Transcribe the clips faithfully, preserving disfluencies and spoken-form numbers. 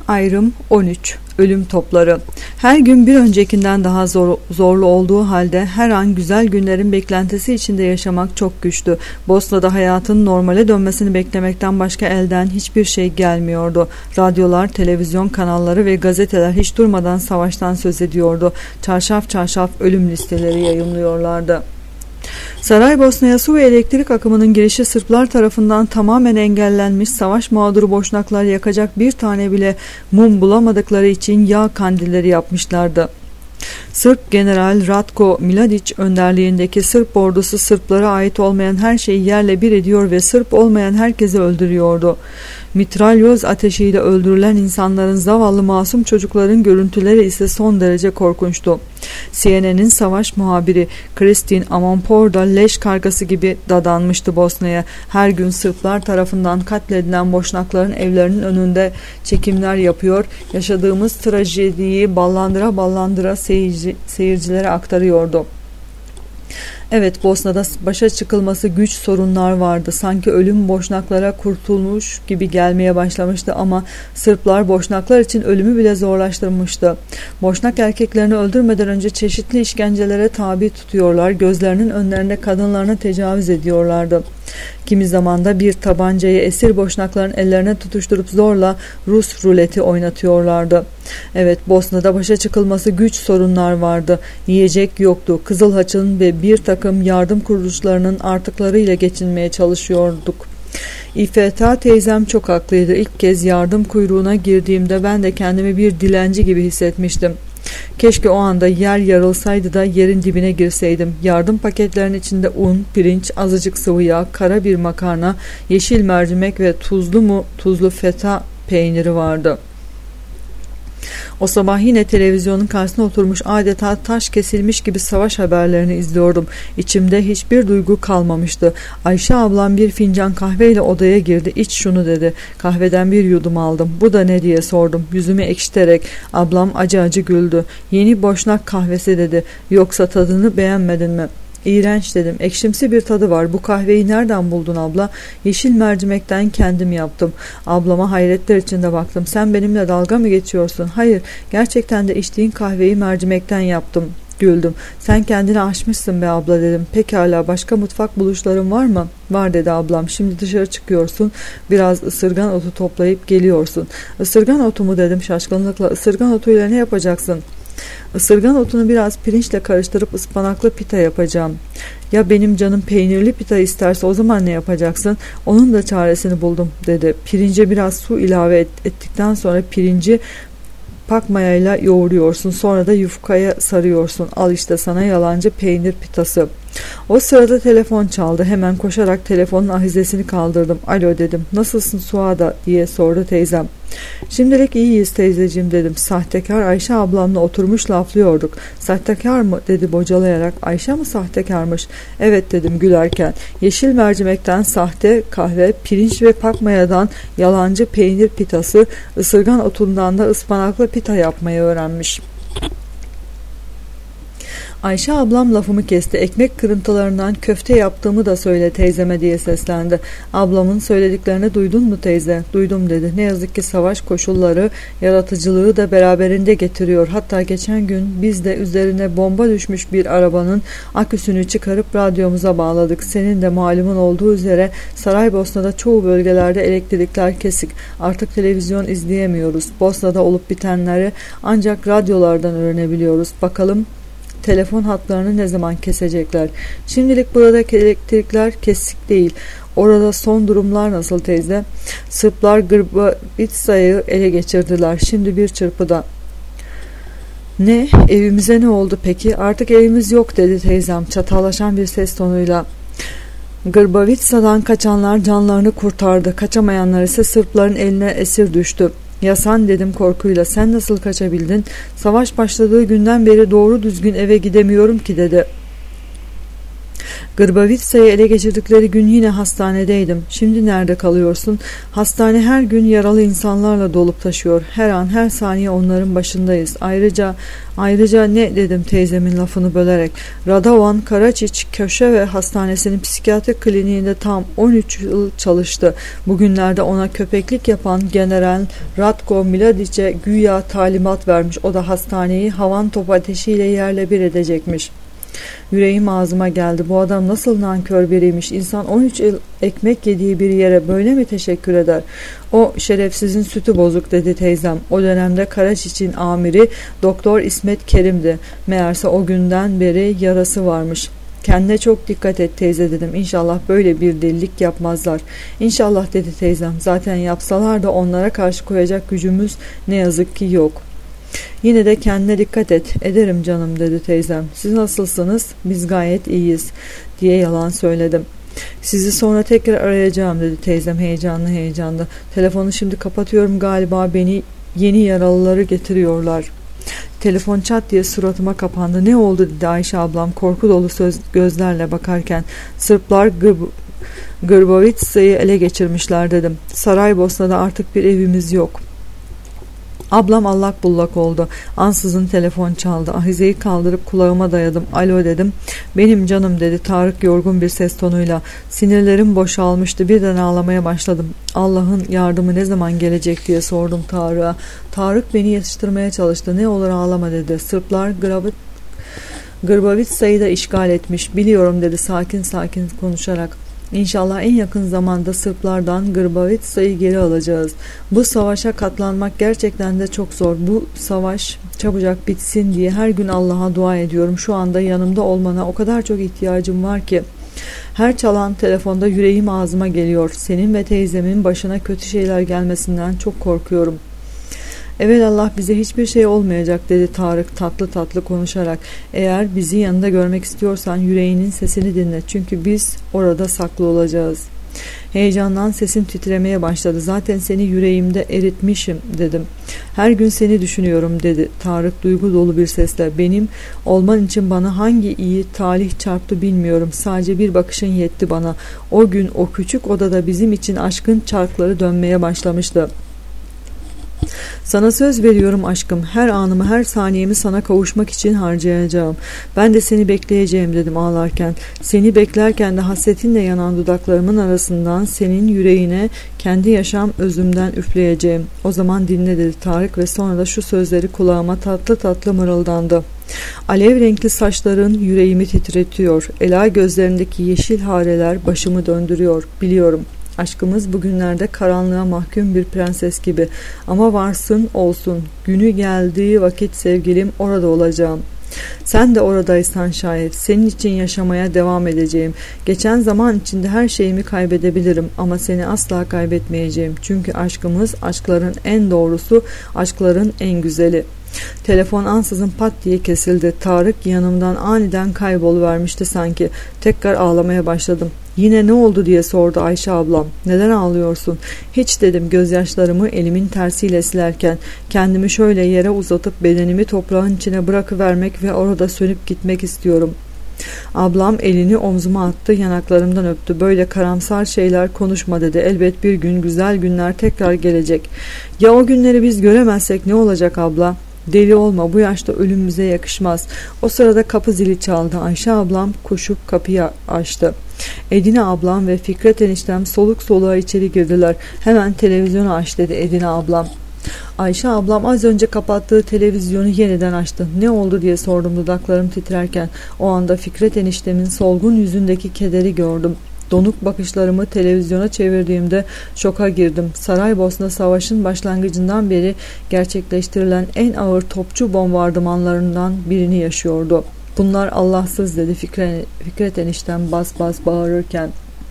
Ayrım on üç. Ölüm topları. Her gün bir öncekinden daha zor, zorlu olduğu halde her an güzel günlerin beklentisi içinde yaşamak çok güçtü. Bosna'da hayatın normale dönmesini beklemekten başka elden hiçbir şey gelmiyordu. Radyolar, televizyon kanalları ve gazeteler hiç durmadan savaştan söz ediyordu. Çarşaf çarşaf ölüm listeleri yayımlıyorlardı. Saraybosna'ya su ve elektrik akımının girişi Sırplar tarafından tamamen engellenmiş, savaş mağduru boşnaklar yakacak bir tane bile mum bulamadıkları için yağ kandilleri yapmışlardı. Sırp General Ratko Mladic önderliğindeki Sırp ordusu Sırplara ait olmayan her şeyi yerle bir ediyor ve Sırp olmayan herkesi öldürüyordu. Mitralyoz ateşiyle öldürülen insanların, zavallı masum çocukların görüntüleri ise son derece korkunçtu. C N N'in savaş muhabiri Kristin Amanpour da leş kargası gibi dadanmıştı Bosna'ya. Her gün Sırplar tarafından katledilen boşnakların evlerinin önünde çekimler yapıyor, yaşadığımız trajediyi ballandıra ballandıra seyirci, seyircilere aktarıyordu. Evet, Bosna'da başa çıkılması güç sorunlar vardı. Sanki ölüm boşnaklara kurtulmuş gibi gelmeye başlamıştı ama Sırplar boşnaklar için ölümü bile zorlaştırmıştı. Boşnak erkeklerini öldürmeden önce çeşitli işkencelere tabi tutuyorlar, gözlerinin önlerinde kadınlarına tecavüz ediyorlardı. Kimi zaman da bir tabancayı esir boşnakların ellerine tutuşturup zorla Rus ruleti oynatıyorlardı. Evet, Bosna'da başa çıkılması güç sorunlar vardı. Yiyecek yoktu. Kızıl Haç'ın ve bir takım yardım kuruluşlarının artıklarıyla geçinmeye çalışıyorduk. İ F T teyzem çok haklıydı. İlk kez yardım kuyruğuna girdiğimde ben de kendimi bir dilenci gibi hissetmiştim. Keşke o anda yer yarılsaydı da yerin dibine girseydim. Yardım paketlerinin içinde un, pirinç, azıcık sıvı yağ, kara bir makarna, yeşil mercimek ve tuzlu mu tuzlu feta peyniri vardı. O sabah yine televizyonun karşısına oturmuş, adeta taş kesilmiş gibi savaş haberlerini izliyordum. İçimde hiçbir duygu kalmamıştı. Ayşe ablam bir fincan kahveyle odaya girdi. İç şunu dedi. Kahveden bir yudum aldım. Bu da ne diye sordum. Yüzümü ekşiterek. Ablam acı acı güldü. Yeni boşnak kahvesi dedi. Yoksa tadını beğenmedin mi? İğrenç dedim. Ekşimsi bir tadı var. Bu kahveyi nereden buldun abla? Yeşil mercimekten kendim yaptım. Ablama hayretler içinde baktım. Sen benimle dalga mı geçiyorsun? Hayır. Gerçekten de içtiğin kahveyi mercimekten yaptım. Güldüm. Sen kendini aşmışsın be abla dedim. Pekala, başka mutfak buluşların var mı? Var dedi ablam. Şimdi dışarı çıkıyorsun. Biraz ısırgan otu toplayıp geliyorsun. Isırgan otu mu dedim şaşkınlıkla. Isırgan otuyla ne yapacaksın? Isırgan otunu biraz pirinçle karıştırıp ıspanaklı pita yapacağım. Ya benim canım peynirli pita isterse o zaman ne yapacaksın? Onun da çaresini buldum dedi. Pirince biraz su ilave et, ettikten sonra pirinci pakmayayla yoğuruyorsun. Sonra da yufkaya sarıyorsun. Al işte sana yalancı peynir pitası. O sırada telefon çaldı. Hemen koşarak telefonun ahizesini kaldırdım. Alo dedim. Nasılsın Suada diye sordu teyzem. Şimdilik iyiyiz teyzeciğim dedim. Sahtekar Ayşe ablamla oturmuş laflıyorduk. Sahtekar mı dedi bocalayarak. Ayşe mi sahtekarmış? Evet dedim gülerken. Yeşil mercimekten sahte kahve, pirinç ve pakmayadan yalancı peynir pitası, ısırgan otundan da ıspanaklı pita yapmayı öğrenmiş. Ayşe ablam lafımı kesti. Ekmek kırıntılarından köfte yaptığımı da söyle teyzeme diye seslendi. Ablamın söylediklerini duydun mu teyze? Duydum dedi. Ne yazık ki savaş koşulları yaratıcılığı da beraberinde getiriyor. Hatta geçen gün biz de üzerine bomba düşmüş bir arabanın aküsünü çıkarıp radyomuza bağladık. Senin de malumun olduğu üzere Saraybosna'da çoğu bölgelerde elektrikler kesik. Artık televizyon izleyemiyoruz. Bosna'da olup bitenleri ancak radyolardan öğrenebiliyoruz. Bakalım telefon hatlarını ne zaman kesecekler? Şimdilik buradaki elektrikler kesik değil. Orada son durumlar nasıl teyze? Sırplar Grbavica'yı ele geçirdiler. Şimdi bir çırpıda. Ne? Evimize ne oldu peki? Artık evimiz yok dedi teyzem çatallaşan bir ses tonuyla. Grbavica'dan kaçanlar canlarını kurtardı. Kaçamayanlar ise Sırpların eline esir düştü. Ya sen dedim korkuyla, sen nasıl kaçabildin? Savaş başladığı günden beri doğru düzgün eve gidemiyorum ki dedi. Grbavitsa'yı ele geçirdikleri gün yine hastanedeydim. Şimdi nerede kalıyorsun? Hastane her gün yaralı insanlarla dolup taşıyor. Her an her saniye onların başındayız. Ayrıca ayrıca ne dedim teyzemin lafını bölerek. Radovan Karaçiç köşe ve hastanesinin psikiyatri kliniğinde tam on üç yıl çalıştı. Bugünlerde ona köpeklik yapan General Ratko Mladiç'e güya talimat vermiş. O da hastaneyi havan top ateşiyle yerle bir edecekmiş. Yüreğim ağzıma geldi. Bu adam nasıl nankör biriymiş. İnsan on üç yıl ekmek yediği bir yere böyle mi teşekkür eder? O şerefsizin sütü bozuk dedi teyzem. O dönemde Karaçiç'in amiri Doktor İsmet Kerim'di. Meğerse o günden beri yarası varmış. Kendine çok dikkat et teyze dedim. İnşallah böyle bir delilik yapmazlar. İnşallah dedi teyzem. Zaten yapsalar da onlara karşı koyacak gücümüz ne yazık ki yok. Yine de kendine dikkat et. Ederim canım dedi teyzem. Siz nasılsınız? Biz gayet iyiyiz diye yalan söyledim. Sizi sonra tekrar arayacağım dedi teyzem heyecanlı heyecanlı. Telefonu şimdi kapatıyorum galiba, beni yeni yaralıları getiriyorlar. Telefon çat diye suratıma kapandı. Ne oldu dedi Ayşe ablam korku dolu söz, gözlerle bakarken. Sırplar Gır Grbavitsa'yı ele geçirmişler dedim. Saraybosna'da artık bir evimiz yok. Ablam allak bullak oldu. Ansızın telefon çaldı. Ahizeyi kaldırıp kulağıma dayadım. Alo dedim. Benim canım dedi Tarık yorgun bir ses tonuyla. Sinirlerim boşalmıştı. Birden ağlamaya başladım. Allah'ın yardımı ne zaman gelecek diye sordum Tarık'a. Tarık beni yetiştirmeye çalıştı. Ne olur ağlama dedi. Sırplar Grbavitsa'yı da işgal etmiş. Biliyorum dedi sakin sakin konuşarak. İnşallah en yakın zamanda Sırplardan Grbavitsa'yı geri alacağız. Bu savaşa katlanmak gerçekten de çok zor. Bu savaş çabucak bitsin diye her gün Allah'a dua ediyorum. Şu anda yanımda olmana o kadar çok ihtiyacım var ki. Her çalan telefonda yüreğim ağzıma geliyor. Senin ve teyzemin başına kötü şeyler gelmesinden çok korkuyorum. Evelallah bize hiçbir şey olmayacak dedi Tarık tatlı tatlı konuşarak. Eğer bizi yanında görmek istiyorsan yüreğinin sesini dinle. Çünkü biz orada saklı olacağız. Heyecandan sesim titremeye başladı. Zaten seni yüreğimde eritmişim dedim. Her gün seni düşünüyorum dedi Tarık duygu dolu bir sesle. Benim olman için bana hangi iyi talih çarptı bilmiyorum. Sadece bir bakışın yetti bana. O gün o küçük odada bizim için aşkın çarkları dönmeye başlamıştı. Sana söz veriyorum aşkım, her anımı her saniyemi sana kavuşmak için harcayacağım. Ben de seni bekleyeceğim dedim ağlarken. Seni beklerken de hasretinle yanan dudaklarımın arasından senin yüreğine kendi yaşam özümden üfleyeceğim. O zaman dinle dedi Tarık ve sonra da şu sözleri kulağıma tatlı tatlı mırıldandı. Alev renkli saçların yüreğimi titretiyor. Ela gözlerindeki yeşil hareler başımı döndürüyor. Biliyorum. Aşkımız bugünlerde karanlığa mahkum bir prenses gibi. Ama varsın olsun. Günü geldiği vakit sevgilim orada olacağım. Sen de oradaysan şayet senin için yaşamaya devam edeceğim. Geçen zaman içinde her şeyimi kaybedebilirim ama seni asla kaybetmeyeceğim. Çünkü aşkımız aşkların en doğrusu, aşkların en güzeli. Telefon ansızın pat diye kesildi. Tarık yanımdan aniden kayboluvermişti sanki. Tekrar ağlamaya başladım. Yine ne oldu diye sordu Ayşe ablam. Neden ağlıyorsun? Hiç dedim gözyaşlarımı elimin tersiyle silerken. Kendimi şöyle yere uzatıp bedenimi toprağın içine bırakıvermek ve orada sönüp gitmek istiyorum. Ablam elini omzuma attı, yanaklarımdan öptü. Böyle karamsar şeyler konuşma dedi. Elbet bir gün güzel günler tekrar gelecek. Ya o günleri biz göremezsek ne olacak abla? Deli olma, bu yaşta ölüm bize yakışmaz. O sırada kapı zili çaldı. Ayşe ablam koşup kapıyı açtı. Edine ablam ve Fikret eniştem soluk soluğa içeri girdiler. Hemen televizyonu aç dedi Edine ablam. Ayşe ablam az önce kapattığı televizyonu yeniden açtı. Ne oldu diye sordum dudaklarım titrerken. O anda Fikret eniştemin solgun yüzündeki kederi gördüm. Donuk bakışlarımı televizyona çevirdiğimde şoka girdim. Saraybosna Savaşı'nın başlangıcından beri gerçekleştirilen en ağır topçu bombardımanlarından birini yaşıyordu. Bunlar Allahsız dedi Fikret, Fikret eniştem bas bas bağırırken.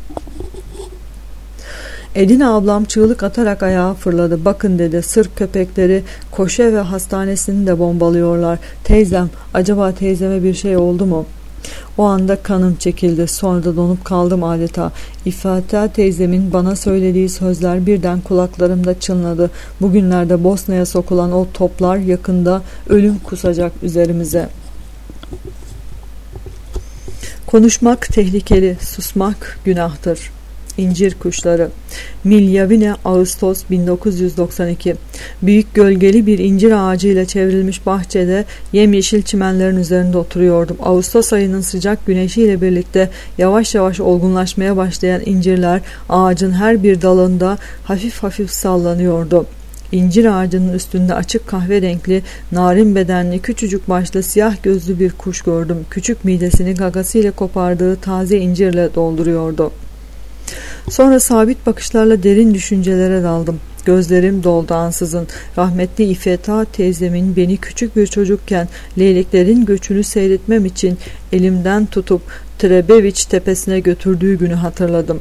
Edine ablam çığlık atarak ayağa fırladı. Bakın dedi, Sırp köpekleri Koşe ve hastanesini de bombalıyorlar. Teyzem, acaba teyzeme bir şey oldu mu? O anda kanım çekildi. Sonra da donup kaldım adeta. İffata teyzemin bana söylediği sözler birden kulaklarımda çınladı. Bugünlerde Bosna'ya sokulan o toplar yakında ölüm kusacak üzerimize. Konuşmak tehlikeli, susmak günahtır. İncir Kuşları. Milyavine, Ağustos bin dokuz yüz doksan iki. Büyük gölgeli bir incir ağacıyla çevrilmiş bahçede yemyeşil çimenlerin üzerinde oturuyordum. Ağustos ayının sıcak güneşiyle birlikte yavaş yavaş olgunlaşmaya başlayan incirler ağacın her bir dalında hafif hafif sallanıyordu. İncir ağacının üstünde açık kahve renkli, narin bedenli, küçücük başlı, siyah gözlü bir kuş gördüm. Küçük midesini gagasıyla kopardığı taze incirle dolduruyordu. Sonra sabit bakışlarla derin düşüncelere daldım. Gözlerim doldu ansızın. Rahmetli İfeta teyzemin beni küçük bir çocukken leyleklerin göçünü seyretmem için elimden tutup Trebeviç tepesine götürdüğü günü hatırladım.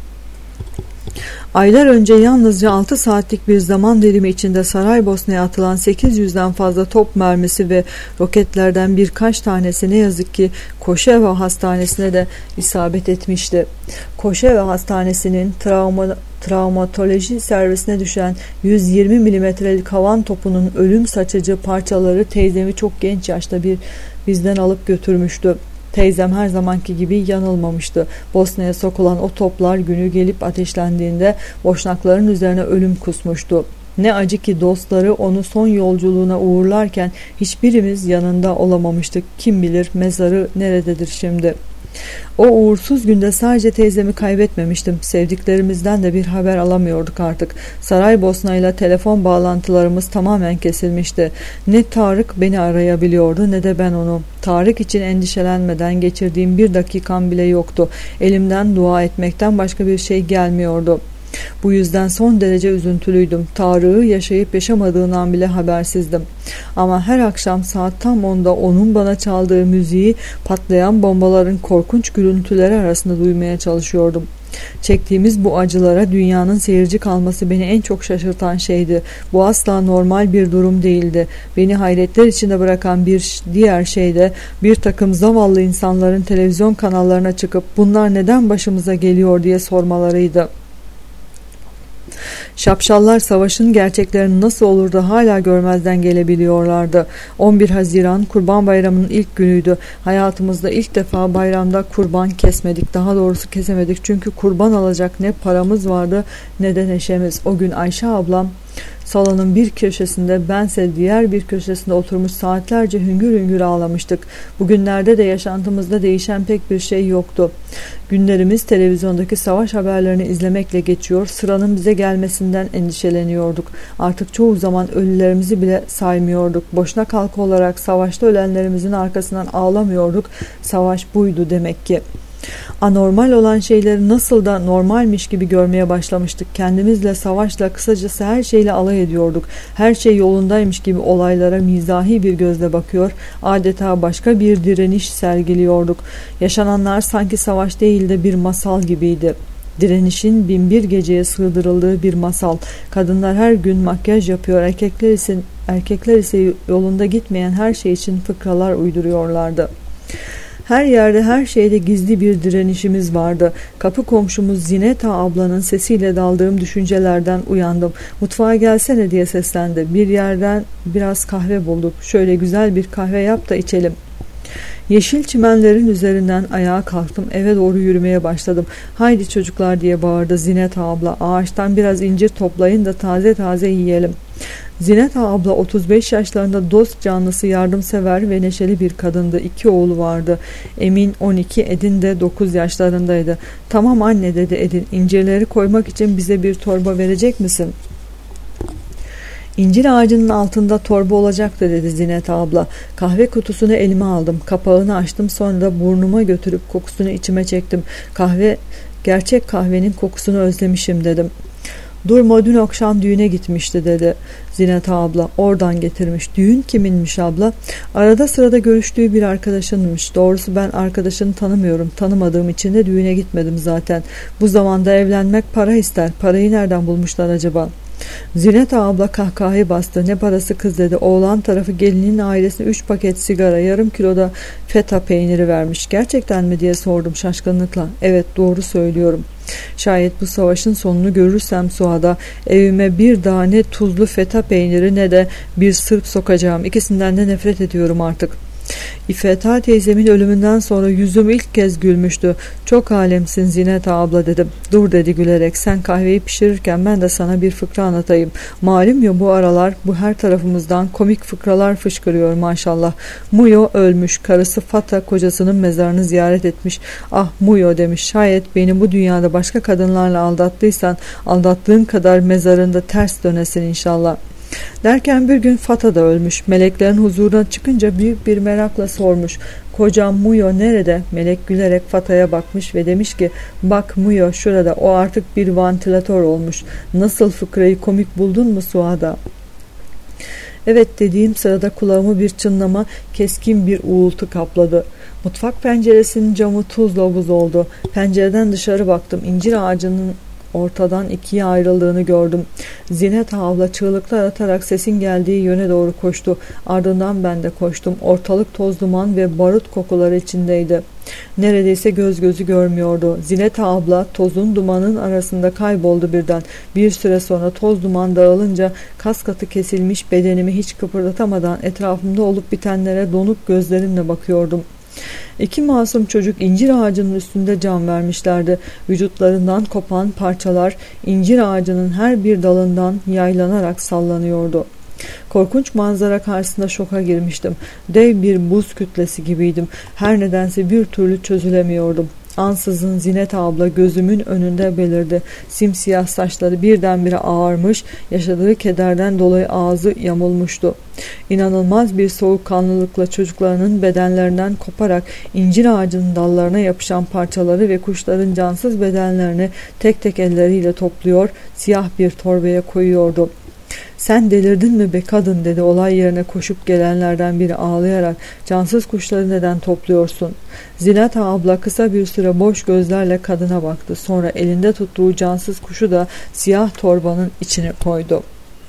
Aylar önce yalnızca altı saatlik bir zaman dilimi içinde Saraybosna'ya atılan sekiz yüzden fazla top mermisi ve roketlerden birkaç tanesi ne yazık ki Koşeva Hastanesi'ne de isabet etmişti. Koşeva Hastanesi'nin travma, travmatoloji servisine düşen yüz yirmi milimetrelik havan topunun ölüm saçıcı parçaları teyzemi çok genç yaşta bir bizden alıp götürmüştü. Teyzem her zamanki gibi yanılmamıştı. Bosna'ya sokulan o toplar günü gelip ateşlendiğinde boşnakların üzerine ölüm kusmuştu. Ne acı ki dostları onu son yolculuğuna uğurlarken hiçbirimiz yanında olamamıştık. Kim bilir mezarı nerededir şimdi? O uğursuz günde sadece teyzemi kaybetmemiştim. Sevdiklerimizden de bir haber alamıyorduk artık. Saraybosna ile telefon bağlantılarımız tamamen kesilmişti. Ne Tarık beni arayabiliyordu ne de ben onu. Tarık için endişelenmeden geçirdiğim bir dakikam bile yoktu. Elimden dua etmekten başka bir şey gelmiyordu. Bu yüzden son derece üzüntülüydüm. Tarık'ı yaşayıp yaşamadığından bile habersizdim. Ama her akşam saat tam onda onun bana çaldığı müziği patlayan bombaların korkunç gürültüleri arasında duymaya çalışıyordum. Çektiğimiz bu acılara dünyanın seyirci kalması beni en çok şaşırtan şeydi. Bu asla normal bir durum değildi. Beni hayretler içinde bırakan bir diğer şey de bir takım zavallı insanların televizyon kanallarına çıkıp bunlar neden başımıza geliyor diye sormalarıydı. Şapşallar savaşın gerçeklerini nasıl olur da hala görmezden gelebiliyorlardı. on bir Haziran Kurban Bayramı'nın ilk günüydü. Hayatımızda ilk defa bayramda kurban kesmedik. Daha doğrusu kesemedik çünkü kurban alacak ne paramız vardı ne de neşemiz. O gün Ayşe ablam salonun bir köşesinde, bense diğer bir köşesinde oturmuş saatlerce hüngür hüngür ağlamıştık. Bugünlerde de yaşantımızda değişen pek bir şey yoktu. Günlerimiz televizyondaki savaş haberlerini izlemekle geçiyor, sıranın bize gelmesinden endişeleniyorduk. Artık çoğu zaman ölülerimizi bile saymıyorduk. Boşnak halkı olarak savaşta ölenlerimizin arkasından ağlamıyorduk. Savaş buydu demek ki. Anormal olan şeyleri nasıl da normalmiş gibi görmeye başlamıştık. Kendimizle, savaşla, kısacası her şeyle alay ediyorduk. Her şey yolundaymış gibi olaylara mizahi bir gözle bakıyor, adeta başka bir direniş sergiliyorduk. Yaşananlar sanki savaş değil de bir masal gibiydi. Direnişin binbir geceye sığdırıldığı bir masal. Kadınlar her gün makyaj yapıyor, erkekler ise, erkekler ise yolunda gitmeyen her şey için fıkralar uyduruyorlardı. Her yerde, her şeyde gizli bir direnişimiz vardı. Kapı komşumuz Zineta ablanın sesiyle daldığım düşüncelerden uyandım. Mutfağa gelsene diye seslendi. Bir yerden biraz kahve bulduk. Şöyle güzel bir kahve yap da içelim. Yeşil çimenlerin üzerinden ayağa kalktım. Eve doğru yürümeye başladım. Haydi çocuklar diye bağırdı Zineta abla. Ağaçtan biraz incir toplayın da taze taze yiyelim. Zineta abla otuz beş yaşlarında dost canlısı, yardımsever ve neşeli bir kadındı. İki oğlu vardı. Emin on iki, Edin de dokuz yaşlarındaydı. Tamam anne dedi Edin. İncirleri koymak için bize bir torba verecek misin? İncir ağacının altında torba olacaktı dedi Zineta abla. Kahve kutusunu elime aldım. Kapağını açtım, sonra da burnuma götürüp kokusunu içime çektim. Kahve, gerçek kahvenin kokusunu özlemişim dedim. Durma dün akşam düğüne gitmişti dedi Zineta abla. Oradan getirmiş. Düğün kiminmiş abla? Arada sırada görüştüğü bir arkadaşınmış. Doğrusu ben arkadaşını tanımıyorum. Tanımadığım için de düğüne gitmedim zaten. Bu zamanda evlenmek para ister. Parayı nereden bulmuşlar acaba? Zineta abla kahkahayı bastı. Ne parası kız dedi. Oğlan tarafı gelinin ailesine üç paket sigara, yarım kiloda feta peyniri vermiş. Gerçekten mi diye sordum şaşkınlıkla. Evet, doğru söylüyorum. Şayet bu savaşın sonunu görürsem Suada, evime bir daha ne tuzlu feta peyniri ne de bir sırp sokacağım. İkisinden de nefret ediyorum artık. İffeta teyzemin ölümünden sonra yüzüm ilk kez gülmüştü. Çok alemsin Zinet abla dedim. Dur dedi gülerek. Sen kahveyi pişirirken ben de sana bir fıkra anlatayım. Malum ya bu aralar bu her tarafımızdan komik fıkralar fışkırıyor maşallah. Muyo ölmüş. Karısı Fata kocasının mezarını ziyaret etmiş. Ah Muyo demiş. Şayet beni bu dünyada başka kadınlarla aldattıysan aldattığın kadar mezarında ters dönesin inşallah. Derken bir gün Fata da ölmüş. Meleklerin huzuruna çıkınca büyük bir merakla sormuş. Kocam Muyo nerede? Melek gülerek Fata'ya bakmış ve demiş ki bak Muyo şurada, o artık bir vantilatör olmuş. Nasıl fıkrayı komik buldun mu Suada? Evet dediğim sırada kulağımı bir çınlama, keskin bir uğultu kapladı. Mutfak penceresinin camı tuzla buz oldu. Pencereden dışarı baktım. İncir ağacının ortadan ikiye ayrıldığını gördüm. Zinet abla çığlıklar atarak sesin geldiği yöne doğru koştu. Ardından ben de koştum. Ortalık toz duman ve barut kokuları içindeydi. Neredeyse göz gözü görmüyordu. Zinet abla tozun dumanın arasında kayboldu birden. Bir süre sonra toz duman dağılınca kas katı kesilmiş bedenimi hiç kıpırdatamadan etrafımda olup bitenlere donuk gözlerimle bakıyordum. İki masum çocuk incir ağacının üstünde can vermişlerdi. Vücutlarından kopan parçalar incir ağacının her bir dalından yaylanarak sallanıyordu. Korkunç manzara karşısında şoka girmiştim. Dev bir buz kütlesi gibiydim. Her nedense bir türlü çözülemiyordum. Ansızın Zinet abla gözümün önünde belirdi. Simsiyah saçları birdenbire ağarmış, yaşadığı kederden dolayı ağzı yamulmuştu. İnanılmaz bir soğukkanlılıkla çocuklarının bedenlerinden koparak incir ağacının dallarına yapışan parçaları ve kuşların cansız bedenlerini tek tek elleriyle topluyor, siyah bir torbaya koyuyordu. Sen delirdin mi be kadın dedi olay yerine koşup gelenlerden biri ağlayarak. Cansız kuşları neden topluyorsun? Zinet abla kısa bir süre boş gözlerle kadına baktı. Sonra elinde tuttuğu cansız kuşu da siyah torbanın içine koydu.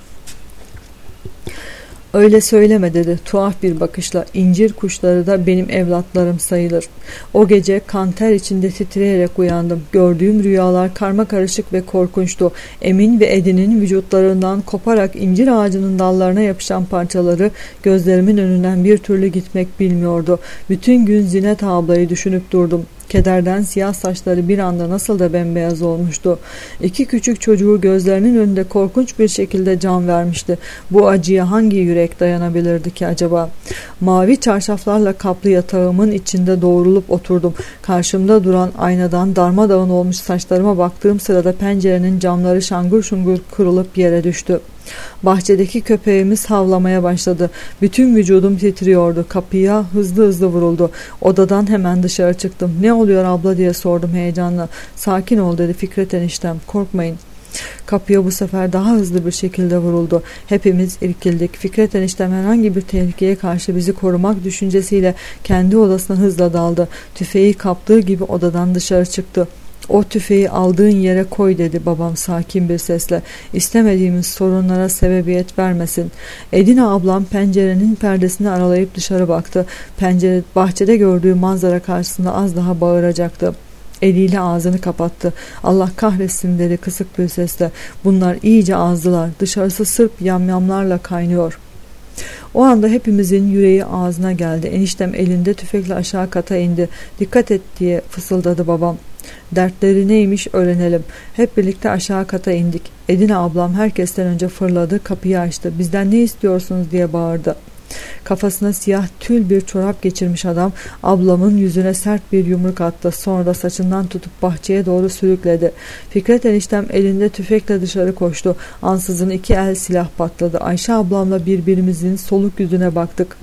Öyle söyleme dedi tuhaf bir bakışla. İncir kuşları da benim evlatlarım sayılır. O gece kanter içinde titreyerek uyandım. Gördüğüm rüyalar karmakarışık ve korkunçtu. Emin ve Edin'in vücutlarından koparak incir ağacının dallarına yapışan parçaları gözlerimin önünden bir türlü gitmek bilmiyordu. Bütün gün Zinet ablayı düşünüp durdum. Kederden siyah saçları bir anda nasıl da bembeyaz olmuştu. İki küçük çocuğu gözlerinin önünde korkunç bir şekilde can vermişti. Bu acıya hangi yürek dayanabilirdi ki acaba? Mavi çarşaflarla kaplı yatağımın içinde doğrulup oturdum. Karşımda duran aynadan darmadağın olmuş saçlarıma baktığım sırada pencerenin camları şangur şungur kırılıp yere düştü. Bahçedeki köpeğimiz havlamaya başladı. Bütün vücudum titriyordu. Kapıya hızlı hızlı vuruldu. Odadan hemen dışarı çıktım. Ne oluyor abla diye sordum heyecanla. Sakin ol dedi Fikret eniştem. Korkmayın. Kapıya bu sefer daha hızlı bir şekilde vuruldu. Hepimiz irkildik. Fikret eniştem herhangi bir tehlikeye karşı bizi korumak düşüncesiyle kendi odasına hızla daldı. Tüfeği kaptığı gibi odadan dışarı çıktı. O tüfeği aldığın yere koy dedi babam sakin bir sesle. İstemediğimiz sorunlara sebebiyet vermesin. Edine ablam pencerenin perdesini aralayıp dışarı baktı. Pencere bahçede gördüğü manzara karşısında az daha bağıracaktı. Eliyle ağzını kapattı. Allah kahretsin dedi kısık bir sesle. Bunlar iyice azdılar. Dışarısı sırp yamyamlarla kaynıyor. O anda hepimizin yüreği ağzına geldi. Eniştem elinde tüfekle aşağı kata indi. Dikkat et diye fısıldadı babam. Dertleri neymiş öğrenelim. Hep birlikte aşağı kata indik. Edine ablam herkesten önce fırladı, kapıyı açtı. Bizden ne istiyorsunuz diye bağırdı. Kafasına siyah tül bir çorap geçirmiş adam ablamın yüzüne sert bir yumruk attı. Sonra da saçından tutup bahçeye doğru sürükledi. Fikret eniştem elinde tüfekle dışarı koştu. Ansızın iki el silah patladı. Ayşe ablamla birbirimizin soluk yüzüne baktık.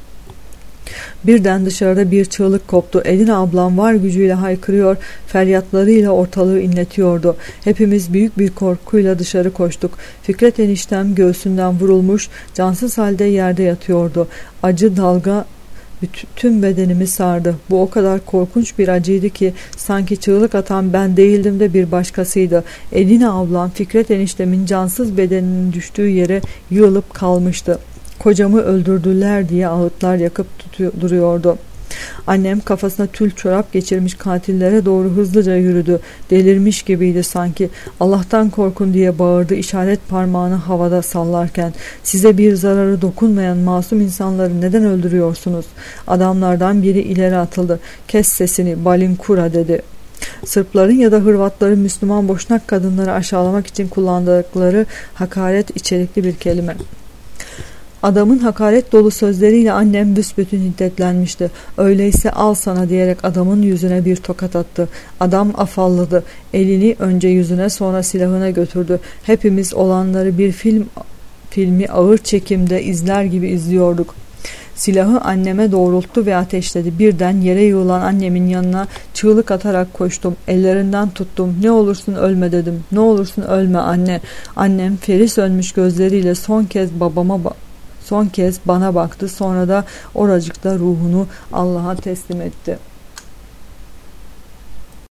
Birden dışarıda bir çığlık koptu. Edine ablam var gücüyle haykırıyor, feryatlarıyla ortalığı inletiyordu. Hepimiz büyük bir korkuyla dışarı koştuk. Fikret eniştem göğsünden vurulmuş, cansız halde yerde yatıyordu. Acı dalga tüm bedenimi sardı. Bu o kadar korkunç bir acıydı ki sanki çığlık atan ben değildim de bir başkasıydı. Edine ablam Fikret eniştemin cansız bedeninin düştüğü yere yığılıp kalmıştı. Kocamı öldürdüler diye ağıtlar yakıp tutuyor, duruyordu. Annem kafasına tül çorap geçirmiş katillere doğru hızlıca yürüdü. Delirmiş gibiydi sanki. Allah'tan korkun diye bağırdı işaret parmağını havada sallarken. Size bir zararı dokunmayan masum insanları neden öldürüyorsunuz? Adamlardan biri ileri atıldı. Kes sesini Balinkura dedi. Sırpların ya da Hırvatların Müslüman Boşnak kadınları aşağılamak için kullandıkları hakaret içerikli bir kelime. Adamın hakaret dolu sözleriyle annem büsbütün hiddetlenmişti. Öyleyse al sana diyerek adamın yüzüne bir tokat attı. Adam afalladı. Elini önce yüzüne sonra silahına götürdü. Hepimiz olanları bir film filmi ağır çekimde izler gibi izliyorduk. Silahı anneme doğrulttu ve ateşledi. Birden yere yığılan annemin yanına çığlık atarak koştum. Ellerinden tuttum. Ne olursun ölme dedim. Ne olursun ölme anne. Annem feri sönmüş gözleriyle son kez babama ba- son kez bana baktı. Sonra da oracıkta ruhunu Allah'a teslim etti.